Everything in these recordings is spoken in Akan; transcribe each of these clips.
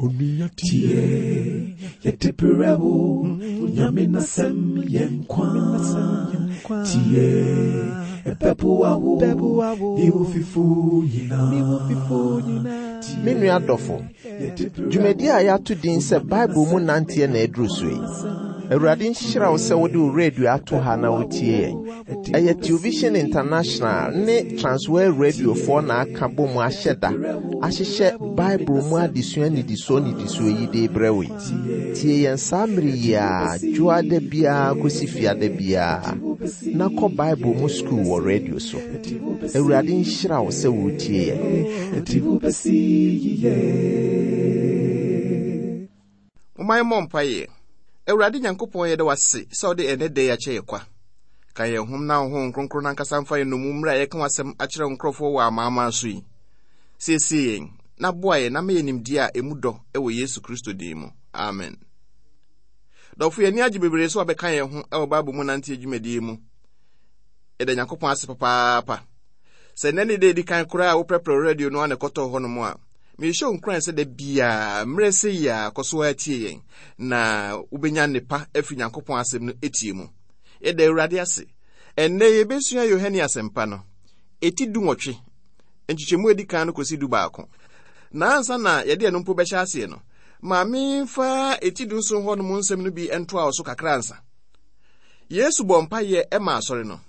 Tie yetipirewo nyamina sem yenkwa tie epepuawo iwufifu yina Minu adofo dwumadi a yɛato din sɛ Bible mu nanteɛ na aduru so yi. Awurade nhyira wo sɛ wode radio ato ha na wotie yɛn. Ɛyɛ Television International ne Transworld Radio for na aka bɔ mu ahyɛ da ahyehyɛ Bible mu adesua nidiso yi de brɛwe. Tie yɛn saa mmere yi a dwoa da biara kɔsi fiada biara na kɔ Bible mu school wɔ radio so. Awurade nhyira wo sɛ wotie yɛn. Umay mompaye Awurade Nyankopɔn yɛde wase sɛ ɔde ene de ya kyɛ kwa ka yɛ hom na ho nkronkron na nkasa mfa yɛ no mu mra yɛ ka wasɛm akyerɛ nkrɔfo wɔ amaama so yi siesie yɛn na boa yɛ na me nimdi a emu dɔ ɛwɔ Yesu Kristo din mu amen. Dɔfo yɛ ni agye bebree so ɔbɛka yɛ ho ɛwɔ Bible mu nante adwumadi mu ɛda Nyankopɔn ase papaapa sɛ nani de di kan kora a wo prepare radio no ana kɔtɔ hɔ no mu a me show nkran sɛ da bia mmerɛ sɛ ya kɔso atie yɛn na wobenya nepa afi Nyankopɔn asɛm no etie mu ɛda Awurade ase ɛnnɛ yɛbɛsua Yohane asɛmpa no eti du nwɔtwe nchichemu edi kan no kosi du baako na ansa na yɛde ɛno mpo bɛhyɛ ase no ma me fa eti du nso hɔ no mu nsɛm no bi ɛntoa wo so kakra ansa Yesu bɔ mpaeɛ ɛma asɔre no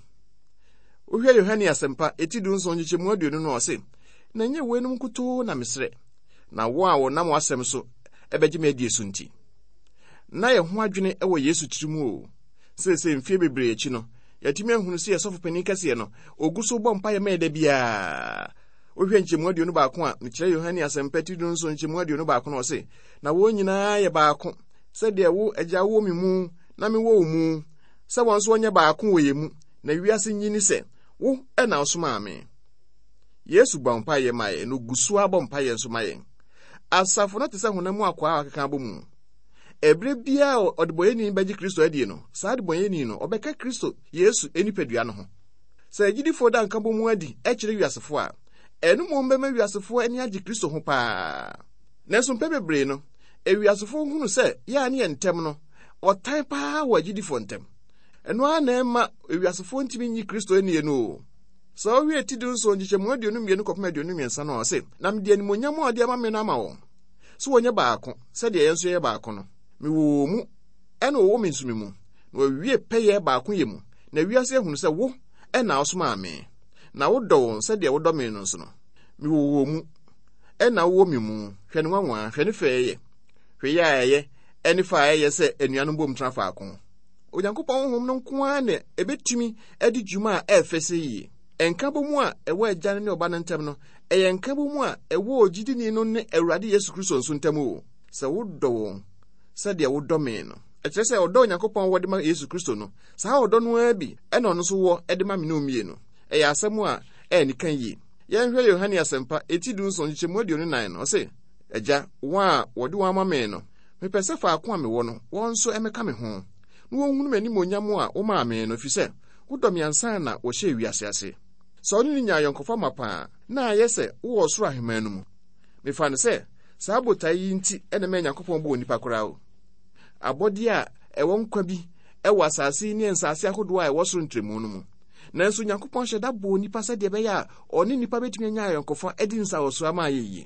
ohwɛ Yohane asɛmpa eti du nso nchichemu aduonu no ɔse na nye wenum kuto na mesrɛ na wo a wo nam wasɛm so ɛbɛgye me adi esu nti na yɛ ho adwene ɛwɔ Yesu tirimu o sɛ mfie bebree akyi no yɛtimi ahunu sɛ yɛsɔfo panin kɛseɛ no ogu so bɔ mpaeɛ ma ɛda biara ohwɛ nkyɛmu aduonu baako a mekyerɛ Yohane asɛmpa eti du nso nkyɛmu aduonu baako no ɔse na wo nyinaa yɛ baako sɛ deɛ wo agya wo me mu na me wo mu sɛ wɔn so nyɛ baako wɔ yɛ mu na wiase nyini sɛ wo ɛna ɔsoma ame. Yesu bɔ mpaeɛ ma yɛn no gusu abɔ mpaeɛ nso ma yɛn asafo no te sɛ honam akwa akeka bɔ mu ebre bia ɔdebɔyɛni bɛgye Kristo adie no saa debɔyɛni no ɔbɛka Kristo Yesu enipadua no ho sɛ agidifo da nka bɔ mu adi ɛkyerɛ wiasefo a ɛno mo mbɛma wiasefo ani agye Kristo ho paa nanso mpɛ bebree no wiasefo hunu sɛ yɛ ne yɛ ntɛm no ɔtan paa wɔ agidifo ntɛm ɛno a na ɛma wiasefo ntimi nyi Kristo ani no so we eti du nso nchichemu aduonu mmienu kɔpem aduonu mmiɛnsa no ɔse na mede animonyam a ɔde ama me no ama wɔn so wɔnyɛ baako sɛdeɛ yɛn nso yɛ baako no mewɔ mu ɛna wɔwɔ me nso me mu na wɔwie pɛyɛ baako yɛ mu na wiase ahunu sɛ wo ɛna ɔsoma ame na wodɔ wɔn sɛdeɛ wodɔ me no nso no mewɔ mu ɛna wɔwɔ me mu hwɛ ne nwanwa hwɛ ne fɛɛyɛ hwɛ yɛ ayɛ ɛne fa ayɛ sɛ anuanom bom tra faako Onyankopɔn honhom no nko ara ne ebetumi adi dwuma a ɛfɛ sɛ yie enka bomu a ewo agya ne oba ntem no enka bomu a ewo ogidini no ne Awurade Yesu Kristo nso ntem o sɛ wodɔ wɔn sɛ de wodɔ me no ɛkyerɛ sɛ ɔdɔ Onyankopɔn wɔ de ma Yesu Kristo no saa ɔdɔ no abi ɛna ɔno so wɔ de ma me no mie no ɛyɛ asɛm a ɛni kan yi yɛnhwɛ Yohane asɛmpa eti du nso nkyɛmu aduonu nan no ɔse agya wo a wɔde wɔn ama me no mepɛ sɛ faako a me wɔ no wɔn nso ɛmeka me ho no wɔhunu m'ani monyam a wo ma me no fi sɛ wodɔ me ansa na wɔhyɛ wiase ase so ɔno nya yɔnkofa mapa na ayɛ sɛ wo ɔsoro ahemman no mu mefa ne sɛ saa botae yi nti ɛna me Nyankopɔn bɔ onipa koraa o abɔde a ɛwɔ nkwa bi ɛwɔ asase ne nsase ahodoɔ a ɛwɔ soro ntremu no mu nanso Nyankopɔn hyɛ da bɔ onipa sɛ deɛ bɛyɛ a ɔne nipa betumi nya yɔnkofa edi nsa ɔso ama yɛyie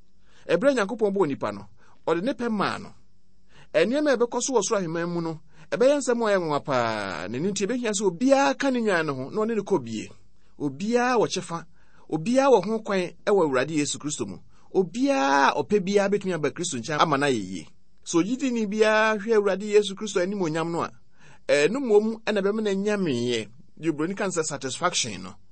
ɛbrɛ Nyankopɔn bɔ onipa no ɔde ne pɛ maa no ɛnneɛma ɛbɛkɔ so wɔ soro ahemman mu no ɛbɛyɛ nsɛm a ɛyɛ nwa paa ne nti ɛbɛhia sɛ obiara ka ne nyan no ho na ɔne ne kɔ bie obiara wɔ kyefa obiara wɔ ho kwan ɛwɔ Awurade Yesu Kristo mu obiara ɔpɛ biara betumi aba Kristo nkyɛn ama na yɛyie so yidini biara hwɛ Awurade Yesu Kristo anim onyam no a ɛno mmom ɛna bɛma na nyameyɛ Jubroni kan sɛ satisfaction no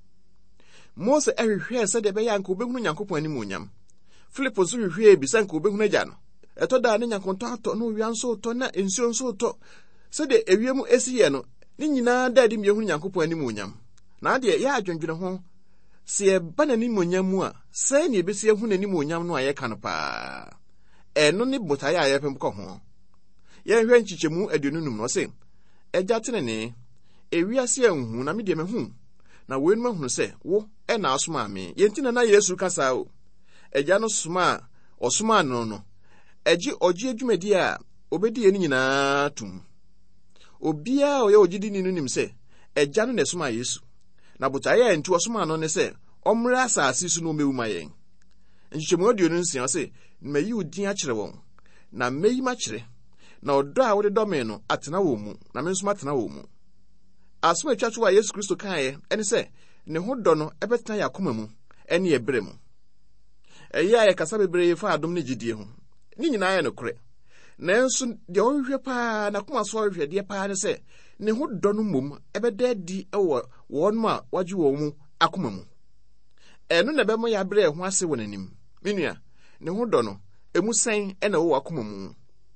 Mose ɛhwehwɛ sɛ de bɛyɛ anka obɛhunu Nyankopɔn anim onyam Filipo so hwehwɛ bi sɛ anka obɛhunu agya no ɛtɔ da ne Nyankopɔn atɔ no wia nso tɔ na nsuo nso tɔ sɛ de ewiem esiyɛ no ne nyinaa da de mehunu Nyankopɔn anim onyam na de ya adwendwene ho se ba n'anim onyam mu a sɛ ne ebesi ehunu n'anim onyam no ayɛ kan paa ɛno ne botae a yɛpem kɔ ho yɛhwɛ nkyikyɛmu aduonum no sɛ ɛgya tenene ewiase anhu na me de mehu na wenu mahunu sɛ wo ɛna asoma me yɛnti na Yesu kasa o ɛgya no soma ɔsoma no Eji oji adwumadi a obedi eni nyinaa tum. Obia oye ogidi ni nim se egya no nesoma Yesu. Na botaye enti osoma no ne se omra asase su no mewuma yen. Nchichemu aduonu nsia se meyi udin a kyere won. Na meyi ma kyere. Na odo a wode dome no atena wo mu, na me nso matena wo mu. Asoma twatwo a Yesu Kristo kae ene se ne ho dɔ no ebetena yakoma mu ene ebre mu. Eya ye kasa bebre fa adom ne gidie ho. Ni nyina ye no kore. Nanso de ohwehwe pa na koma so ohwehwe de pa ne se ne ho dɔ no mom ebeda di ewo won ma wagye wo mu akoma mu. Eno na bemo ya bre ho ase wonanim. Menua ne ho dɔ no emu sen ena wo akoma mu.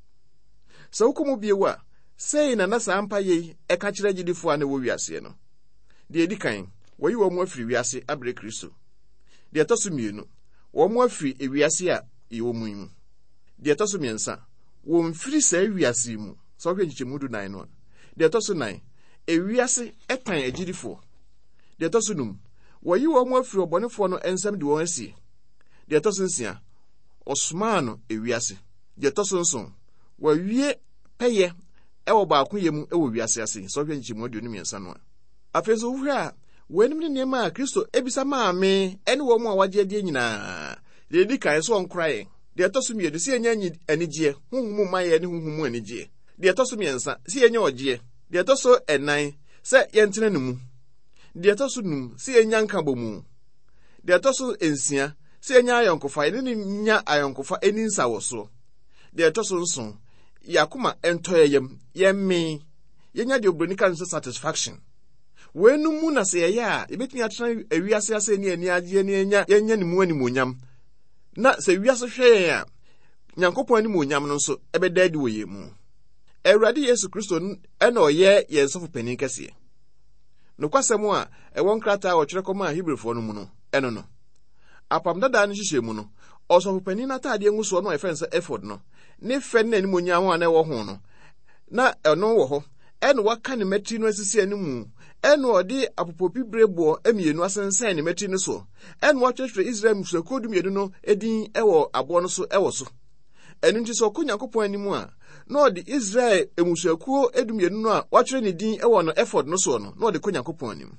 So wokomu biewa sei na nasa ampa ye eka kire gidifo a na wo wiase no. De edikan woyi wo mu afiri wiase abre Kristo. De etoso mienu wo mu afiri ewiase a yewo mu yimu. De etoso miensa wo mfiri sa wiase mu. So hwe nchichemu du 9 no. De etoso 9 ewiase etan agidifo. De etoso num woyi wo mu afiri obonefo no ensam de won asie. De etoso nsia osuma no ewiase. De etoso nson wawie peye ewo baako yemu ewo wiase ase. So hwe nchichemu du miensa no. Afeso hwe a wenim ne nema a Kristo ebisa maame ene wo mu a wagye die nyina. De di kan so onkrae. De etoso mie de si enya anigye, huhumu maye ne huhumu anigye. De etoso miensa si enya ogye. De etoso enan se yentene ne mu. De etoso num si enya nkabomu. De etoso ensia si enya ayonkofa ne nya ayonkofa eninsa woso. De etoso nson yakuma entoyem yemme yenya de obronika satisfaction. Wenu mu na se ya ebetumi atena ewiase ase ne ani agye ne yenya ne mu ani monyam na se wiase hwe ya Nyankopon ani monyam no nso ebeda di woye mu. Awurade Yesu Kristo ena oye yensofo panin kase. No kwasem a ewon krata wo kyerɛ kɔma Hebrewfo no mu no eno no apam dada no hyehyɛ mu no osofo panin na taade nguso no efense effort no ne fe na ani monyam a na ɛwɔ ho no na ɛno wɔ hɔ eno waka ne matri no asisi ani mu eno odi apopopi brebo emienu asensen ne matri no so eno watwetwe Israel musuakodum yedu no edin ewo abo no so ewo so enu nti so Nyankopon animu a na odi Israel emusuakuo edum yedu no a watwere ne din ewo no effort no so no na odi Nyankopon anim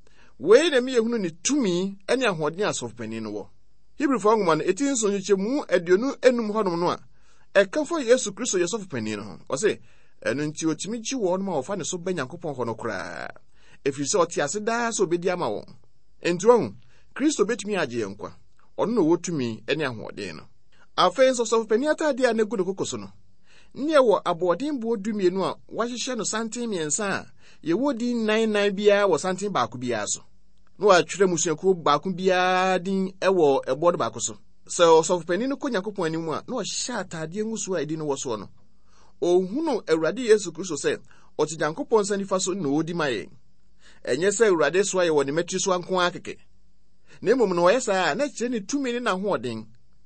we na me yehunu ne tumi ene ahoden asofpani no wo Hebrewfo ngoma no etin so nyichemu aduonu enum honom no a ekafo Yesu Kristo yesofpani no ho o se enu nti otimi gi won ma ofa ne so ba Nyankopon ho no kra efise oti ase da so obedi ama won entu Kristo betumi agye nkwa ono no wotumi ene ahoden no afen so pani atade a negu no kokoso no ne wo abodin bo dumienu a wahyehyɛ no santen miensa a ye wodi 99 bia wo santen baako bia so no atwere musuaku baako bia din ewo ebodo baako so pani no Nyankopon animu a no hyɛ atade nguso a edi no wo so no ohunu Awurade Yesu Kristo se oti Nyankopon sanifa so no odi maye enye se Awurade so aye woni metri so anko akeke na emom no yesa na kyerɛ ne tumi ne na hoɔden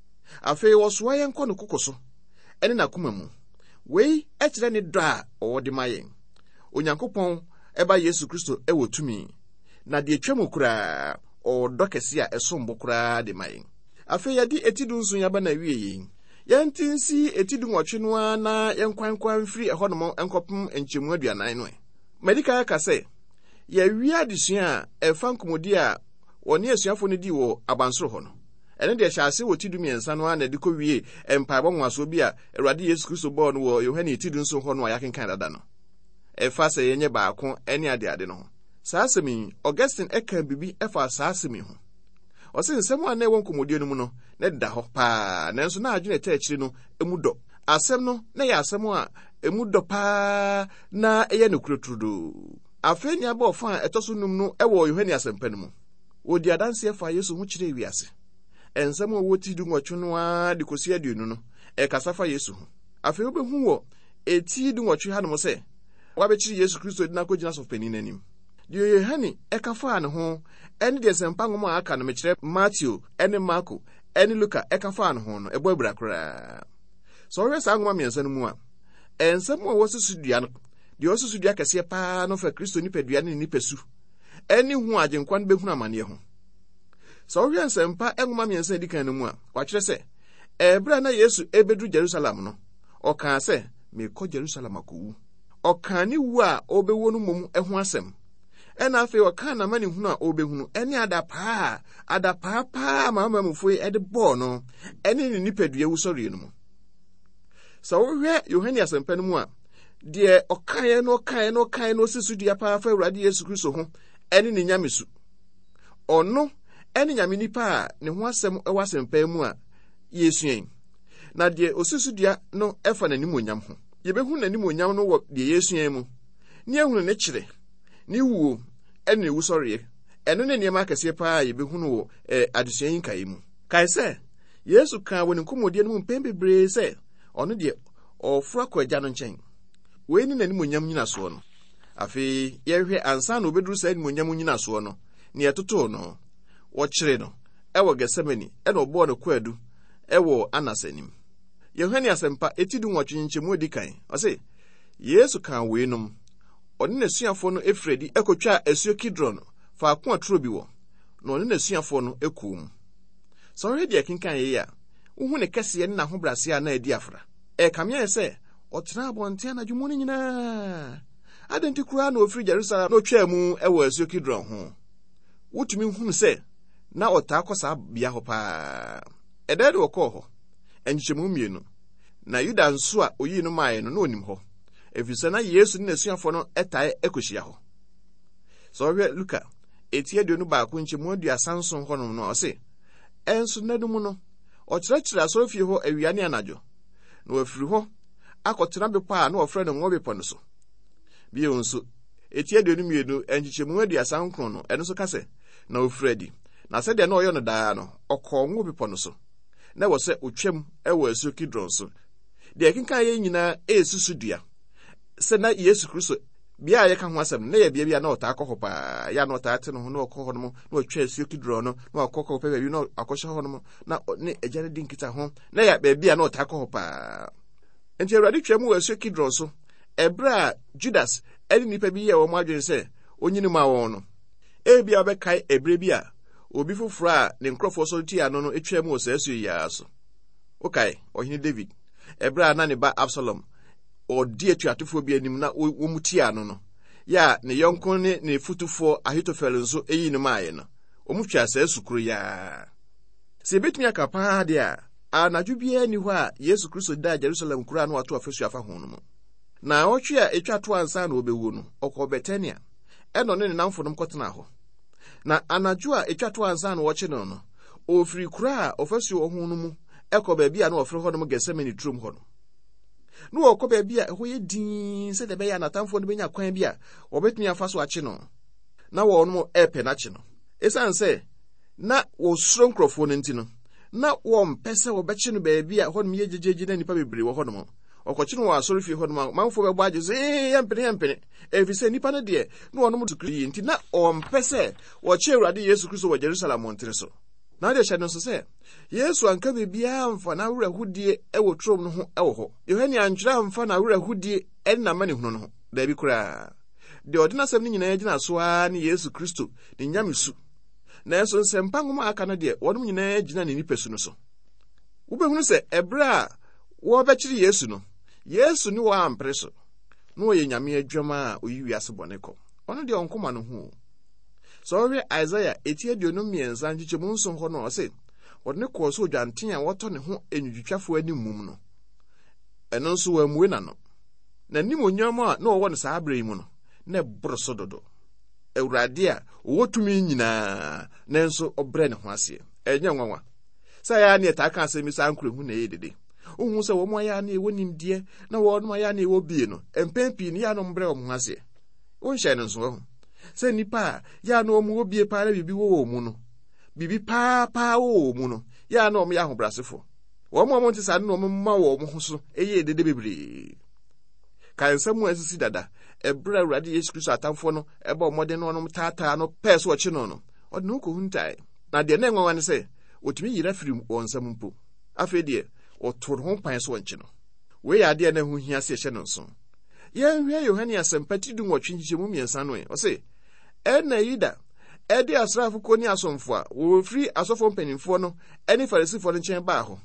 afei wo so aye nko no kokoso ene na kuma mu wei kyerɛ ne dɔ a ɔwɔde maye Onyankopon eba Yesu Kristo ewo tumi na de twam kura ɔdɔ kɛse a ɛsombo kura de maye afei yadi etidu nso yaba na wie yantinsi etidu nwɔtwe no na yenkwankwan firi ɛhɔnom enkɔpem enkyemu aduanan no medika ka sɛ ya wi adesua ɛfa nkomodi a wɔne asuafo no di wɔ abansoro hɔ no ɛne de hyase wɔ tidu miensa no na de kɔ wie empaebɔ nwaso bi a Awurade Yesu Kristo bɔ no wɔ Yohane tidu nso hɔ no a yakenkan dada no ɛfa sɛ yenye baako ɛne ade no ho saa asɛm Augustine ɛka bibi ɛfa saa asɛm ho ɔsɛ nsɛm a na ɛwɔ nkomodi no mu no na da hɔ paa nanso na adwene ta akyiri no emu dɔ asɛm no na yɛ asɛm a emu dɔ paa na ɛyɛ no kuroturudo afei ni aba ɔfa a ɛtɔso num no ɛwɔ Yohane asɛmpa no mu wodi adanse ɛfa Yesu ho kyerɛ wiase ensɛm a wɔti du nwɔtwe no a de kosi aduonu no ɛkasa fa Yesu ho afei obehu wɔ eti du nwɔtwe hanom sɛ wabɛkyerɛ Yesu Kristo de na kɔgyina sɔfpani n'anim de Yohane ɛkafa ne ho ɛne de nsɛmpa ngoma a aka no mekyerɛ Matthew ɛne Marko ɛne Luka ɛkafa ne ho no ɛbɔ abura koraa so ɔhwɛ saa ngoma miɛnsa no mu a ensɛm a wɔsusu dua no de osusu dua kɛseɛ paa no fa Kristo nipadua ne nipasu ɛne hu agyenkwan behunu amane ho so ɔhwɛ nsɛmpa ngoma miɛnsa di kan no mu a wakyerɛ sɛ Ebra na Yesu ebedu Jerusalem no, oka se mekọ Jerusalem akowu. Oka ni wu a obewo no mom eho asem. Ena afi oka na mani hunu a obehunu ene adapa pa mama mufoi ede bo no ene ni nipadua wusori no mu. Sa wo hwe Yohane asempɛ no mu a de okaye no sisudua pa fa Awurade Yesu Kristo ho ene ni nyamesu. Ono ene nyame nipa a ne ho asɛm ɛwɔ asempɛ mu a Yesu yen. Na de osisudua no ɛfa nanim onyam ho. Yebehu nanim onyam no wɔ de Yesu yen mu. Ni ehunu ne kyere. Ni wuo ene wusɔre. Eno ne niam akɛse pa a yebehu no wɔ adesua yin kai mu. Kai sɛ Yesu ka wɔ ne nkomodie no mu mpɛn bebree sɛ ɔno de ɔfura kɔ agya no nkyɛn. Wei ni nanim onyam nyina so no. Afei yɛhwɛ ansa na obeduru sɛ nanim onyam nyina so no. Ne yɛtotoo no. Wɔkyere no. Ɛwɔ Getsemani ɛna ɔbɔɔ no kwadu. Ɛwɔ anasanim. Yohane asɛmpa etidu nwɔtwe nkyɛmu edi kan. Ɔse Yesu kan wei nom. Ɔne n'asuafo no efredi ekotwa asuo Kidron faako aturo bi wɔ. Na ɔne n'asuafo no ekum. Sɛ ɔhwɛ de akenkan yɛ ya. Wohu ne kɛseɛ ne n'ahobrɛase a na edi afra. Kamea sɛ ɔtena abɔnten anadwo no nyinaa. Adenti kura na ofiri Jerusalem na otwa mu ɛwɔ asuo Kidron ho. Wotumi hunu sɛ na ɔtaa kɔ saa bia hɔ paa. Ɛda de wɔkɔɔ hɔ. Enkyemu mienu. Na Yuda nso a oyi no maaye no na onim hɔ. Efisɛ na Yesu ne n'asuafo no ɛtae ekohyia hɔ. Sɛ ɔhwɛ Luka etie de no baako nkyemu 37 hɔ no ɔse enso nadum no ɔkyerɛkyerɛ asɔrefie hɔ awia ne anadwo. Na wafiri hɔ akɔtena bepa a na wɔfrɛ no Ngɔbepo no so. Bio nso etie de no mienu enkyemu 39 no ɛno so ka sɛ na ofredi. Na sɛ de na ɔyɛ no daa no ɔkɔ Ngɔbepo no so. Na wɔ sɛ otwam ɛwɔ asuo Kidron so. De akenkan yɛ nyinaa esusudua. Sɛ na Yesu Kristo bia yɛ ka ho asɛm na yɛ bia na ɔtaa kɔ hɔ paa. Ya na ɔtaa te no ho na ɔkɔ hɔ no na ɔtwa asuo Kidron no na ɔkɔ pɛ baabi na akɔhyɛ hɔ no na ne agya di nkita ho na yɛ baabi na ɔtaa kɔ hɔ paa. Enti Awurade twam wɔ asuo Kidron so. Ɛbra a Judas ɛne nipa bi yɛ wɔn adwene sɛ onyini ma wɔn no. Ebia ɔbɛkae ebre bi a obi foforo a ne nkrɔfo so ti ano no etwa mu ɔsɛ asuo yi aso. Okay, ɔhene David. Ebra na ne ba Absalom ɔdi atuatofo bi anim na wɔmu ti ano no. Ya ne yɔnko ne futufo Ahitofel nso eyi ne maaye no. Ɔmu twa sɛ asukuru ya. Sɛ betumi aka paa de a anadwo bia ni hɔ a Yesu Kristo da Jerusalem kura na wato afesu afa ho no mu. Na ɔtwe a etwa to ansa na obewu no ɔkɔ Betania. Ɛno ne namfo nom kɔtena hɔ. Na anadwo a etwa to ansa na wɔkye no ofiri kura a ofesu wɔ ho no mu ɛkɔ baabi a na ofiri hɔ no mu Getsemani turom hɔ no. No wɔkɔ baabi a ɛhɔ yɛ din sɛ de bɛyɛ anatamfo no benya kwan bi a wɔbɛtumi afa so akye no. Na wɔn no ɛpɛ na kye no. Esan sɛ na wɔsuro nkrɔfo no nti no na wɔn pɛ sɛ wɔbɛkye no baabi a hɔ no yɛ gyegyegye na nipa bebree wɔ hɔ no mu. Ɔkɔkye no wɔ asɔrefie hɔ no mu manfo bɛbɔ agye sɛ yɛmpene efisɛ nipa no deɛ na wɔn mo tukiri nti na ɔmpɛ sɛ wɔkye Awurade Yesu Kristo wɔ Jerusalem montere so. Na de hyɛ no so sɛ Yesu anka bebia amfa na awurahudie ɛwɔ trom no ho ɛwɔ hɔ. Yohane antwerɛ amfa na awurahudie ɛna mane hunu no ho. Da bi koraa. De ɔdena sɛm no nyinaa gyina so a ne Yesu Kristo ne nyamesu. Na ɛso nsɛmpa nwoma aka no deɛ wɔnom nyinaa gyina ne nipasu no so. Wobɛhunu sɛ ɛbrɛ a wɔbɛkyere Yesu no Yesu ni wɔ ampere so. No wɔyɛ nyame adwama a oyi wiase bɔne kɔ. Ɔno deɛ ɔnkoma no ho. So ɔhwɛ Isaiah etie de no miɛnsa nkyɛmu nson hɔ no ɔse ɔde kɔ so dwanten a wɔtɔ ne ho enwudwitwafo anim mum no. Ɛno nso wɔamue na no. Na nim onyam a na ɔwɔ no saa abere yi mu no na ɛboro so dodo. Awurade a ɔwɔ tumi nyinaa na nso ɔbrɛ ne ho ase. Ɛnyɛ nwanwa. Sɛ ya ne ta ka asɛm saa nkrohu na yɛdede. Ohu sɛ wɔn ayɛ na ɛwɔ nimdeɛ na wɔn ayɛ na ɛwɔ bie no empempi ne ya no mbrɛ wɔn ho ase. Wonhyɛ no nso ho. Sɛ nipa a ya na wɔn wɔ bie paa bibi wɔ mu no. Bibi paa wɔ mu no. Ya na wɔn yɛ ahobrasefo. Wɔn nte sa na wɔn ma wɔn ho so ɛyɛ dede bebree. Kan nsɛm a esisi dada. Ɛbrɛ Awurade Yesu Kristo atamfo no ɛbɔ ɔmɔden no ɔnom taataa no pɛɛ so ɔkye no no. Ɔde no kɔ huntae. Na deɛ na enwanwa ne sɛ otumi yira firi wɔn nsɛm mpo. Afei deɛ ɔtoro ho pan so wɔnkye no. Wei yɛ adeɛ na ho hia se ɛhyɛ no nso. Yɛnhwɛ Yohane asɛmpa ti du nwɔtwe nkyɛmu miɛnsa no ɔse ɛna Yuda ɛde asraafo kɔ ne asomfo a wɔfiri asɔfo mpanimfoɔ no ɛne farisifo no nkyɛn baa hɔ.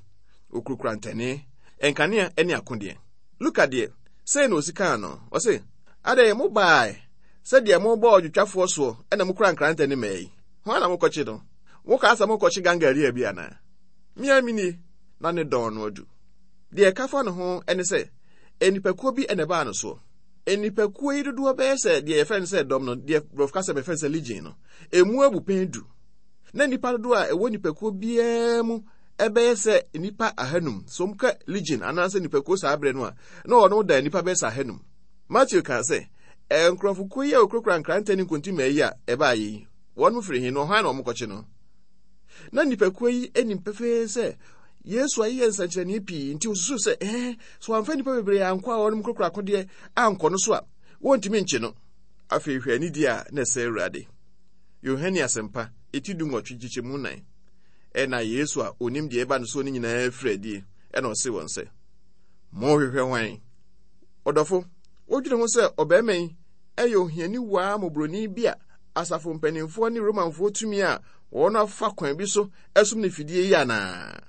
okurukura ntane enkanea ene akode. Luka de say no sika no o say ade mo bai say de mo bo odwatwafo so ena mo kura nkrante ne mai ho na mo kochi no wo ka asa mo kochi gangari abi ana mia mini na ne don no odu de kafa no ho ene say enipakuo bi ene ba no so enipakuo yi dodo be say de yefen say dom no de profka say be fen say legion no emu abupen du na nipa dodo a ewo nipakuo bia mu ebe se nipa ahanum somka legion anase nipakuo sa abre no a na ono da nipa be sa ahanum. Matthew kan say enkrofo ye okrokra nkrante ni kontima yi a eba yi wonu firi hin no hwan na omkoche no na nipakuo yi enimpefe say Yesu ayi ensanche ni pi nti osusu say so amfa nipa bebre ankwa wonu krokra akode anko no so a wontimi nche no afi hwe ani dia na say Awurade Yohane asempa etidu nwotwe mu nan ena Yesu a onim de eba no so ni nyina fredi ena ose won se mo hwehwe wan odofo wodwene ho se obemen eyo hiani wa mobroni bia asafo mpanimfo ni romanfo tumi a wona fa kwan bi so esum ne fidie yi ana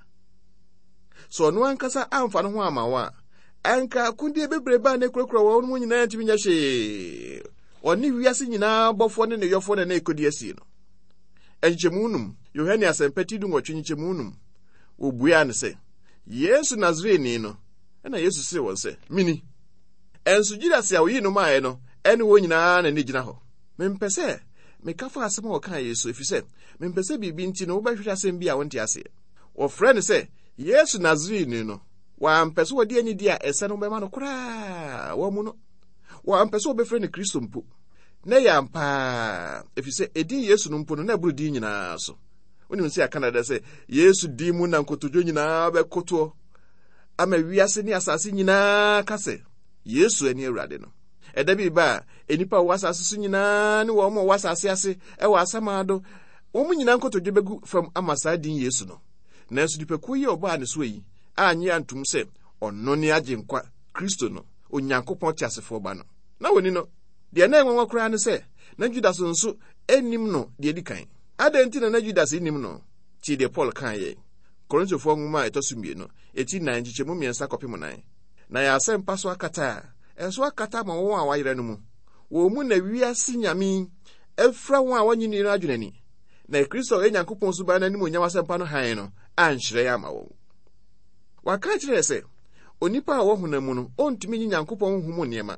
so no ankasa amfa no ho amawa anka kunde bebreba na kurokura wo no nyina ntimi nya hye oni wiase nyina bofo ne yofo ne ekodi asi no enchemunum Yohane asempati du nwotwe nchemunum obua ne se Yesu Nazareni no na Yesu se won se mini enso Judas ya oyi no mae no ene wo nyina na ne gina ho mempese mekafa asem o kan Yesu efise mempese bibi nti no wo bahwehwe asem bi a wonte ase wo frɛ ne se Yesu Nazareni no wa mpese wo de ani dia ese no be ma no kura wo mu no wa mpese wo be frɛ ne Kristo mpo na ya mpa efise edi Yesu no mpo no na buru di nyina so oni msi Canada se Yesu di mu na nkotojo nyina be koto ama wiase ni asase nyina kase Yesu ani Awurade no eda bi ba enipa wasase so nyina ni wo mo wasase ase e wa asamado wo mu nyina nkotojo begu from amasa din Yesu no na so dipaku yi oba ne so yi anye antum se onno ni agenkwa Kristo no onyankopon tiasefo ba no na woni no de na enwa kura ne se na Judas nso enim no de dikan adenti na Judas enim no ti de Paul kan ye Korintofo nwoma etosumie no eti nan gichemu miensa kopem nan na ya asem paso akata enso akata ma wo a wayere no mu wo mu na wiase nyame efra wo a wanyini no adwenani na Kristo enyankopon so ba na nim onyam asem pa no han no anhyire ya ma wo waka kire se onipa a wo honamu no ontumi nyankopon humu niema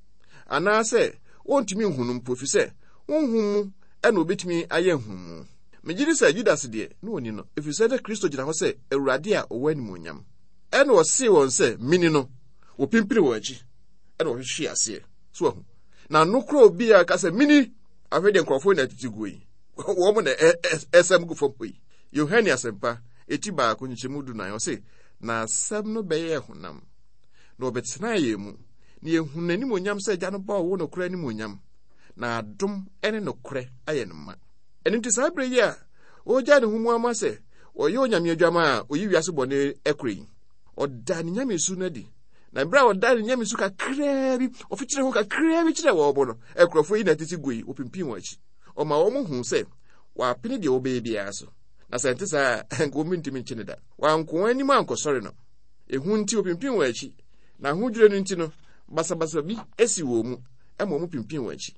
ana se ontumi hunum profise hunum ena obetumi aye hunum megiri se Judas de no oni no efise de Kristo gina ho se Awurade a owani monyam ena o se won se mini no wo pimpiri wo achi ena o hwe ase so ahu na nokro obi a ka se mini afede nkrofo na titigui wo mo na esem gu fopoi Yohane asempa eti ba ko nyichemudu na yo se na asem no beye hunam na obetena yemu ni ehunani monyam se gya no ba wo no kura ni monyam na adom ene no kure aye no ma enti sa bre ya o gya ne humu ama se o ye onyame adwama a oyi wiase bone ekuri o da ni nyame su na di na bra o da ni nyame su ka krebi o fitire ho ka krebi kire wo bo no ekrofo yi na titi gui o pimpin wo achi o ma wo mu hu se wa pini de obe bia so na sente sa ngo minti min chine da wa nko ani ma nko sori no ehu nti o pimpin wo achi na hu dwure no nti no basa bi esi wo mu ema mu pimpin wo achi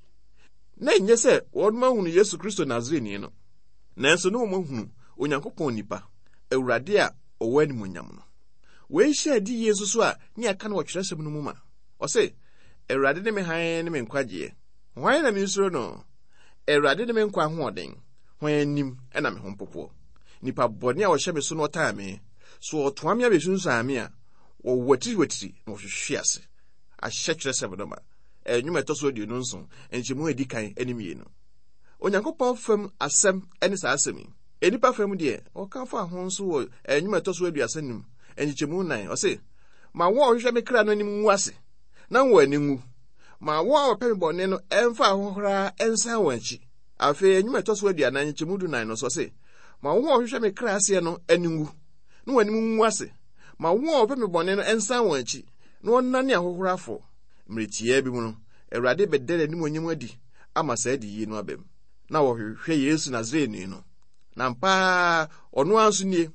na nye se wodma hunu Yesu Kristo Nazareni no nanso no mo hunu onyankopon nipa Awurade a owani monyam no we hia di Yesu so a ni aka na wotweresem no mu ma o se Awurade ne me han ne me nkwaje hwan na me nsuro no Awurade ne me nkwa hoɔden hwan anim na me hompopo nipa bɔne a wɔhyɛ me so no ɔtaa me so ɔtoa me abesunsu ame a wɔwatiri na wɔhwehwe ase ahyɛ tweresem no ma enyuma etoso di no nso enchemu edikan enimie no onyankopon fam asem ene sa asemi enipa fam de o kan fa ho nso wo enyuma etoso aduasanim enchemu nan o se ma wo hwehwe me kra no anim nwu ase na wo aningu ma wo opem bone no emfa ahohora ensan wanchi afi enyuma etoso aduanan enchemu du nan no so se ma wo hwehwe me kra ase no aningu no anim nwu ase ma wo opem bone no ensan wanchi no nane ahohora afo mretie bi mu no Awurade bedere ni monyam adi ama sa adi yi no abem na wo hwehwe Yesu Nazareni no na mpa ono anso nie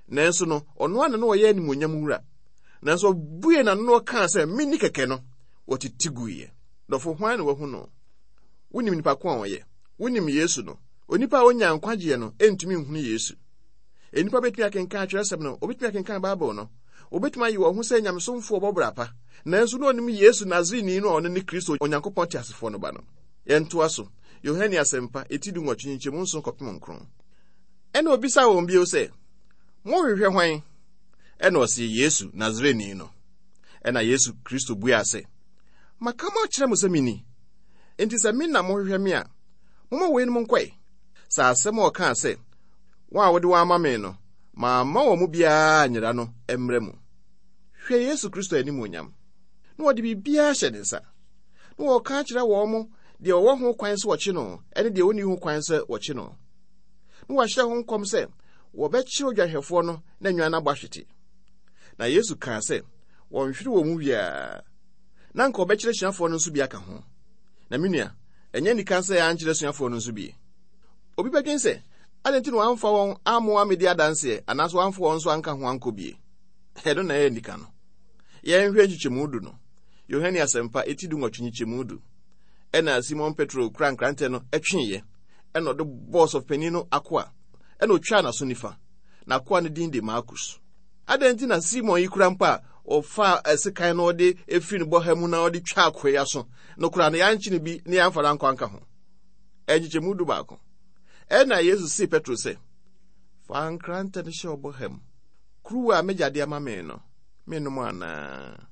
nanso no ɔno ana no ɔyɛ animonyam wura. Nanso bue na no ka sɛ mini kɛkɛ no wɔtitiguye. Dɔfo hwan na wahu no? Wonim nipa ko a ɔyɛ. Wonim Yesu no. Onipa a onya nkwagye no entumi nhunu Yesu. Enipa betumi akenkan Kyerɛwsɛm no, obetumi akenkan Bible no. Obetumi ayi wo ho sɛ nyamesomfo ɔbɔbra pa. Nanso no onim Yesu Nazareni no ɔno ne Kristo Onyankopɔn te asefo no ba no. Yɛntoa so. Yohane Asɛmpa etidu nwɔtwe nkyɛmu nso kɔpem nkron. Ɛna obisa wɔn bio sɛ, mo hwehwɛ hwan? Ɛna ɔse Yesu Nazareni no. Ɛna Yesu Kristo bua sɛ, maka mo akyerɛ mo sɛ mini. Enti sɛ minna mo hwehwɛ me a, moma wei no nkɔe. Sa asɛm a ɔka sɛ, wɔn a wɔde wɔn ama me no, ma wɔn mu biara nyera no mmerɛ mu. Hwɛ Yesu Kristo anim onyam. Na wɔde biribiara hyɛ ne nsa. Na wɔka kyerɛ wɔn mo deɛ ɔwɔ ho kwan sɛ wɔkye no, ɛne deɛ ɔnni ho kwan sɛ wɔkye no. Na wɔahyɛ ho nkɔm sɛ, wɔbɛkyerɛ odwahwɛfoɔ no na nnuan no abɔ ahwete. Na Yesu kaa sɛ, wɔnhwere wɔ mu biara. Na nka ɔbɛkyerɛ suafoɔ no nso bi aka ho. Na me nua, ɛnyɛ nika sɛ ankyerɛ suafoɔ no nso bi. Obi bɛdwen sɛ, adɛn nti na wɔamfa wɔn amoa medi adanseɛ anaasɛ wɔamfa wɔn nso anka ho ankɔ bie. Ɛno na ɛyɛ nika no. Yɛnhwɛ nkyekyɛmu du no. Yohane Asɛmpa etidu nwɔtwe nkyɛmu du. Ɛna Simon Petro kura nkrantɛ no ɛtweeɛ. Ɛna ɔde boss of panin no akoa. Ɛna otwa n'aso nifa. Na akoa no din de Markus. Adɛn nti na Simon yi kura mpa ɔfa ɛsekan no ɔde efiri ne bɔha mu na ɔde twa akoa ya so. No kura no yankye ne bi ne yamfa rankɔ anka ho. Ɛnkyɛmu du baako. Ɛna Yesu si Petro sɛ, fa nkrantɛ no hyɛ ɔbɔha mu. Kuruwa a megya de ama me no, menom ana.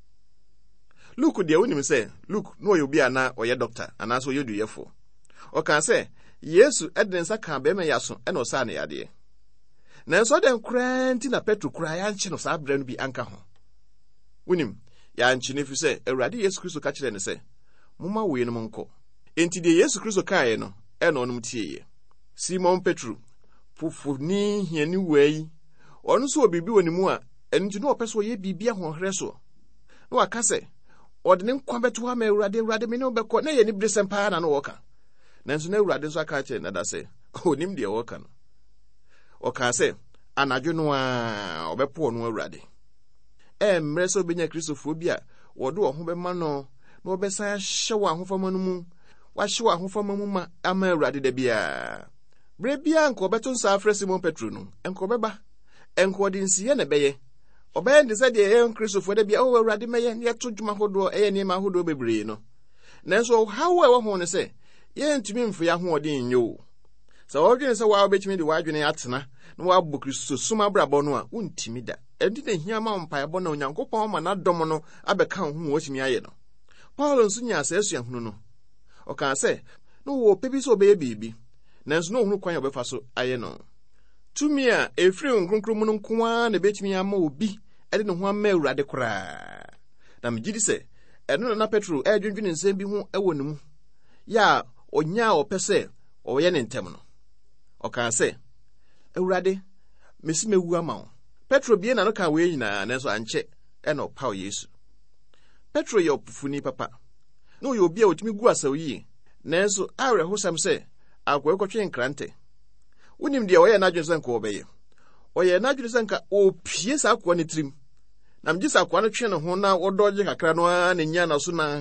Luke deɛ wonim sɛ, Luke no ɔyɛ obi ana ɔyɛ doctor anaasɛ ɔyɛ duyɛfo. Ɔka sɛ, Yesu ɛde ne nsa ka bɛrima ya so ɛna ɔsaa ne yadeɛ. Nanso ɔdɛn koraa nti na Petro koraa yankye no saa berɛ no bi anka ho. Wonim, yankye no fi sɛ, Awurade Yesu Kristo ka kyerɛ ne sɛ, moma wei no nkɔ. Enti deɛ Yesu Kristo kaeɛ no, ɛna ɔnom tieɛ. Simon Petro, fofoni hiani wei, ɔno nso wɔ biribi wɔ ne mu a, ɛno nti na ɔpɛ sɛ ɔyɛ biribi ahoɔherɛ so. Na waka sɛ, ɔde ne nkwa bɛto ama Awurade me ne wobɛkɔ, na yɛ ne bere sɛm paa na no wɔka. Nanso na Awurade nso aka kyerɛ nada sɛ, onim deɛ wɔka no. Ɔka sɛ, anadwo no a ɔbɛpo ɔno Awurade. Mmerɛ sɛ obɛnya Kristofoɔ bi a wɔde wɔn ho bɛma no, na wɔbɛsan ahyɛ wɔ ahofama no mu, wahyɛ wɔ ahofama mu ma ama Awurade da biara. Berɛ biara nka ɔbɛto nsa afrɛ Simon Petro no, nka ɔbɛba, nka ɔde nsiyɛ na ɛbɛyɛ. Ɔbɛyɛ nde sɛ deɛ ɛyɛ Kristofoɔ da biara, Awurade mɛyɛ ne yɛto dwuma hodoɔ, ɛyɛ nneɛma ahodoɔ bebree no. Nanso ɔhaw a ɛwɔ ho ne sɛ, yɛntumi mfo yɛ ahoɔden nyɛ o. Sɛ wɔdwene sɛ wɔa wobɛtumi de wɔadwene atena na wɔabɔ Kristo som abrabɔ no a, wontumi da. Ɛnti na hia ma mpaebɔ na Onyankopɔn ma n'adɔm no abɛka ho ma wɔtumi ayɛ no. Paulo nso nya sɛ asuahunu no. Ɔkaa sɛ, na wɔwɔ pɛ bi sɛ ɔbɛyɛ biribi, nanso na ɔhunu kwan a ɔbɛfa so ayɛ no. Tumi a ɛfiri nkronkron mu no nko ara na ɛbɛtumi ama obi ɛde ne ho ama Awurade koraa. Na megye di sɛ, ɛno na Petro ɛdwendwene nsɛm bi ho ɛwɔ ne mu. Ya ɔnya a ɔpɛ sɛ ɔyɛ ne ntɛm no. Ɔkaa sɛ, Awurade, mesi mewu ama wo. Petro bie na no ka wei nyinaa, nanso ankyɛ ɛna ɔpaw Yesu. Petro yɛ ɔpofuni papa. Na ɔyɛ obi a otumi gu asaw yie, nanso awerɛhosɛm sɛ akɔkɔtwe nkrantɛ. Wonim deɛ ɔyɛ n'adwene sɛ nka ɔbɛyɛ. Ɔyɛ n'adwene sɛ nka opie saa akoa ne tirim. Na megye sɛ akoa no twe ne ho na wɔdɔgye kakra no ara na nya na so na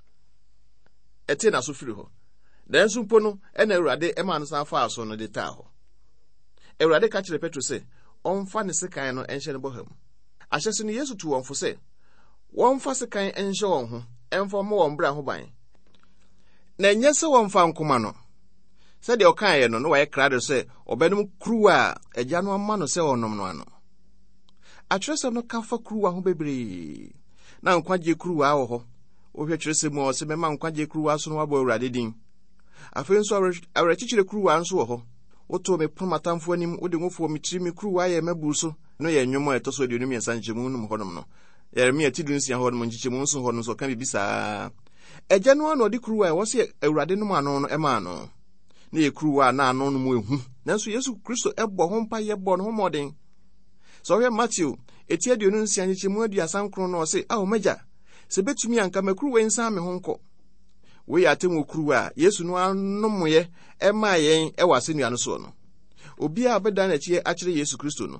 ɛte na so firi hɔ. Nanso mpo no ɛna Awurade ɛma no san faa so no de taa hɔ. Awurade ka kyerɛ Petro sɛ ɔmfa ne sekan no ɛnhyɛ ne bɔha mu. Ahyɛ so no Yesu tu wɔn fo sɛ wɔmfa sekan ɛnhyɛ wɔn ho, ɛmfa ma wɔn bra ho ban. Na ɛnyɛ sɛ wɔmfa nkoma no. Sɛdeɛ ɔkaeɛ no na wɔyɛ krado sɛ ɔbɛnom kuruwa a agya no ama no sɛ ɔnom no ano. Atwerɛsɛm no ka fa kuruwa ho bebree. Na nkwagye kuruwa wɔ hɔ. Wohwɛ Kyerɛsɛm mu ɔsɛ mɛma nkwagye kuruwa so no wabɔ Awurade din. Afei nso awerɛkyekyere kuruwa nso wɔ hɔ. Woto me pono matamfo anim, wode ngofo me tiri me kuruwa yɛ maburu so. No yɛ nnwom a ɛtɔ so 23 nkyɛmu nom hɔnom no. Yeremia 3:9 hɔnom nkyɛmu nso hɔnom so ka bibi saa. Agya no ana ɔde kuruwa a wɔse Awurade nom ano no ɛma no. Na yɛ kuruwa na ano no mu ehu. Nanso Yesu Kristo ɛbɔ ho mpa yɛ bɔ no ho mɔden. So ɔhwɛ Matthew 20:9 nkyɛmu 39 no ɔse, "Awo magya, sɛ betumi anka makuruwa nsan me ho nkɔ." We atenwo kuruwa a Yesu no anomoye ɛma yɛn ɛwɔ asennua no so no. Obi a bɛda na kyie akyerɛ Yesu Kristo no,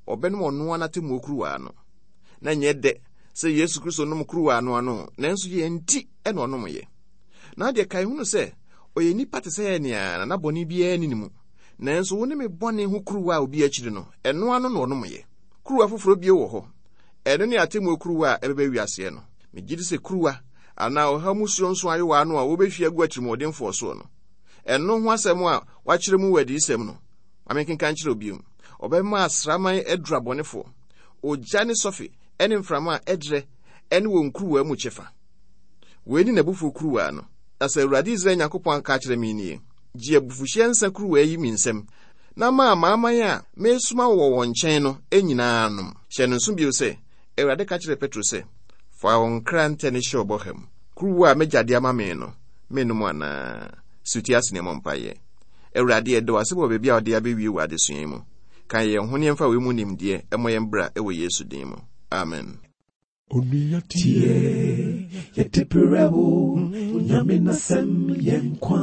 ɔbɛnom ɔno anate mu kuruwa no na nyɛ dɛ sɛ Yesu Kristo nom kuruwa no ano nanso yɛ nti ɛna ɔnom yɛ na deɛ kae hunu sɛ ɔyɛ nipa te sɛ nea na bɔne biara ni mu nanso wo ne me bɔne ho kuruwa a obi akyiri no ɛno ano na ɔnom yɛ kuruwa foforɔ bi wɔ hɔ ɛno ne ate mu kuruwa a ɛbɛbɛ wiase no megye di sɛ kuruwa ana ɔha musuo nso ayewa no a wobɛhwie agu atirimɔdenfoɔ so no ɛno ho asɛm a wakyerɛ mu wɔ adiyisɛm no amenkenka nkyerɛ obiom ɔbɛma asraman adura bɔnefoɔ ogya ne sɔfe ɛne mframa a ɛdrɛ ɛne wɔ nkuruwa mu kyɛfa wɛni na bufu kuruwa no asa Awurade Israel Nyankopɔn aka kyerɛ me nie gye abufuhyɛ nsa kuruwa yi mi nsɛm na ma amaaman a mesuma wɔ wɔn nkyɛn no nyinaa nom hyɛ no nso bio sɛ Awurade ka kyerɛ Petro sɛ fa wɔn nkra ntɛ ne hyɛ ɔbɔham kuruwa a megyade ama me no menom anaa suti ase ne mɔmpaeɛ Awurade ɛdɔ ase wɔ baabi a ɔde abɛwie wɔ adesua mu kan yɛn ho ne mfa wɔ mu nimdeɛ ɛmɔ yɛn bra ɛwɔ Yesu din mu amen. Onuya tie yeteperewo nyame nasem yenkwa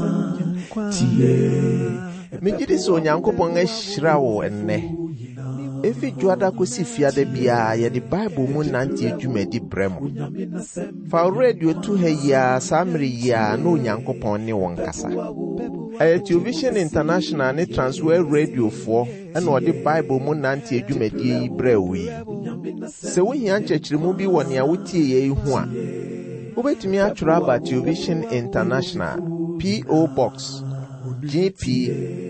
tie Megye sɛ Onyankopɔn ahyira wo ennɛ. Efi juada kosi fiade bia ye di Bible mu nante adwumadi brɛmo. Fa radio tu ha ya samri ya no Onyankopɔn ne wɔn kasa. Television International ne Transworld Radio fo ɛna ɔde Bible mu nante adwumadi yi brɛwi. Sɛ wo hia nkyerɛkyerɛmu bi wɔ nea wotie yɛ ho a, wobɛtumi atwerɛ aba Television International P.O. Box GP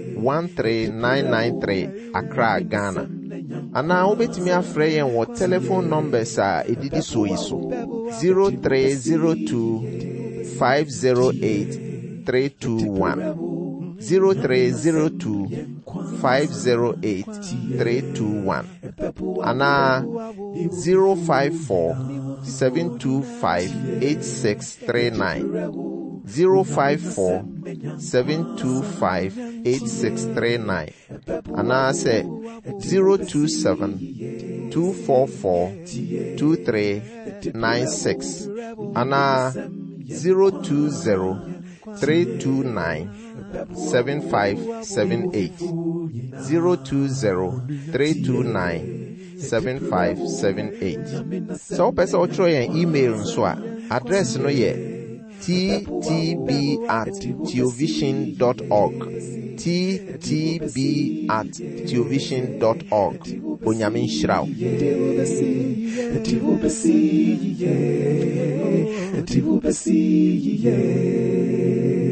13993 Accra, Ghana. Ana wobɛtumi afrɛ yɛn wɔ telephone numbers a edidi so yi so 0302 508 321 0302 508 321 ana 054 725 8639 054 725 8639 ana say 027 244 2396 ana 020 329 7578 020 329 7578 So pesa otro yen email nso a address no ye ttb@theovision.org ttb@theovision.org Onyamin Shrao Eti ubesi